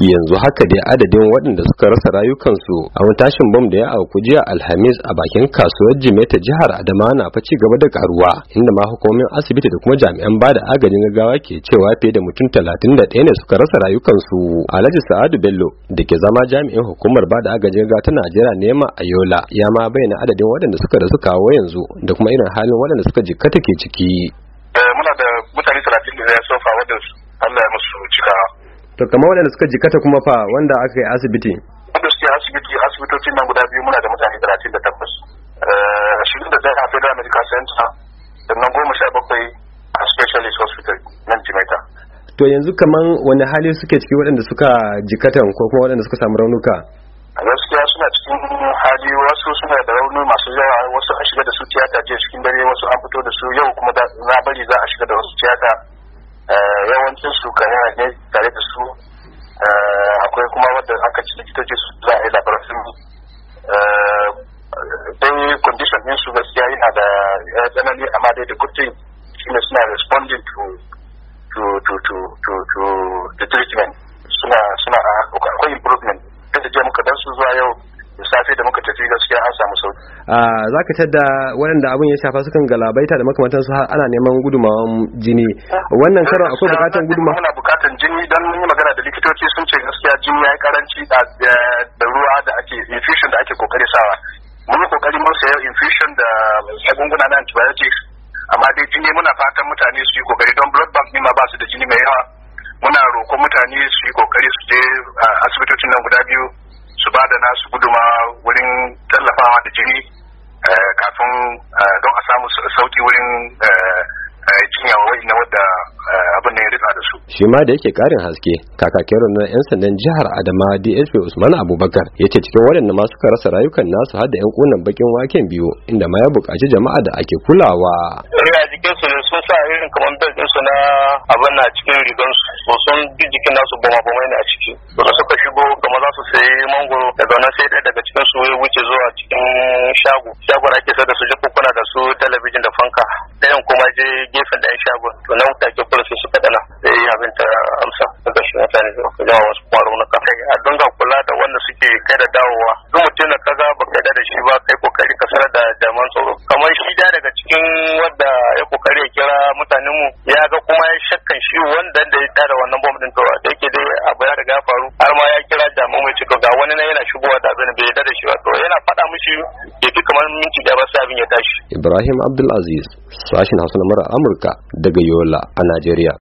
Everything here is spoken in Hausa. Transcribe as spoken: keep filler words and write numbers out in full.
yanzu haka dai adadin waɗanda suka rasa rayukansu a wani tashin bom da ya auku jiya Alhamis a bakin kasuwar Jimeta jihar Adamawa na fa ci gaba da karuwa, inda ma hukumomin asibiti da kuma jami'an bada agajin gaggawa ke cewa fiye da mutum talatin da ɗaya ne suka rasa rayukansu. Alhaji Sa'adu Bello da ke zama jami'in hukumar bada agajin gaggawa ta Najeriya Nema Ayola ya ma bayyana adadin waɗanda suka rasu kawo yanzu da kuma irin halin waɗanda suka jikkata ke ciki. Muna da mutane talatin da ya sofa wadda Allah ya musu cikawa. To kamar waɗanda suka jikata kuma fa wanda aka yi asibiti? Wanda suke asibiti asibitocin nan guda biyu muna da mutane talatin da takwas. Ashirin da ɗaya a Federal Medical Center sannan goma sha bakwai a Specialist Hospital nan Jimeta. To yanzu kaman wani hali suke ciki waɗanda suka jikatan ko kuma waɗanda suka samu raunuka? A gaskiya suna cikin hali, wasu suna da rauni masu yawa, wasu an shiga da su tiyata jiya cikin dare, wasu an fito da su yau kuma na bari za a shiga da wasu tiyata. Yawancin su kan yana ne tare da su, akwai kuma wadda aka ci likitoci su za a yi labarin dai condition din su gaskiya yana da tsanani, amma dai da good shi ne suna responding to to to to to to the treatment, suna suna akwai improvement. Da je muka dan su zuwa yau da safe da muka tafi gaskiya an samu sauki. Ah, zaka tada waɗanda abin ya shafa sukan galabaita da makamantansu har ana neman gudumawan jini. Wannan karon akwai bukatan gudumawa? Muna bukatan jini don mun yi magana da likitoci sun ce gaskiya jini yayi karanci da ruwa da ake infusion da ake kokari sawa. Mun yi kokari mun sayi infusion da magunguna na antibiotics, amma dai jini muna fatan mutane su yi kokari don blood bank ne ma ba su da jini mai yawa. Muna roƙon mutane su yi kokari su je asibitocin nan guda biyu su ba da nasu guduma wurin tallafawa da jini kafin don a samu sauki wurin jinya wa na wadda abin da ya rika da su. Shi ma da yake karin haske, kakakin rundunar 'yan sandan jihar Adamawa D S P Usman Abubakar ya ce cikin waɗanda ma suka rasa rayukan nasu har da 'yan kunan bakin waken biyu, inda ma ya buƙaci jama'a da ake kulawa. A jikinsu ne sun sa irin kamar bel ɗinsu na abin na cikin rigansu, so sun bi jikin nasu bama bamai ne a ciki. Da suka shigo kamar za su sayi mangoro, daga nan sai ɗaya daga cikin su ya wuce zuwa cikin shago. Shagon ake sai da su jakukuna da su talabijin da fanka. Ɗayan kuma je gefen ɗayan shagon, to nan take kula sai suka dana. Sai abin ta amsa daga shi mutane da su jawo wasu kwaro na kafa. A dinga kula da wanda suke kai da dawowa. Duk mutum da kaga ba kai da shi ba, kai kokari ka sanar da jami'an tsaro. Kamar shi da daga cikin wadda ya kokari ya kira mutanen mu, ya ga kuma ya shakkan shi wanda da ya tada wannan bom din, to da yake dai abu ya riga faru, har ma ya kira jami'an mai cika ga wani na yana shigowa da abin bai yarda da shi ba, to yana faɗa mishi ya fi kamar minti ɗaya ba sai abin ya tashi. Ibrahim Abdulaziz, sashin Hausa na Amurka daga Yola a Najeriya.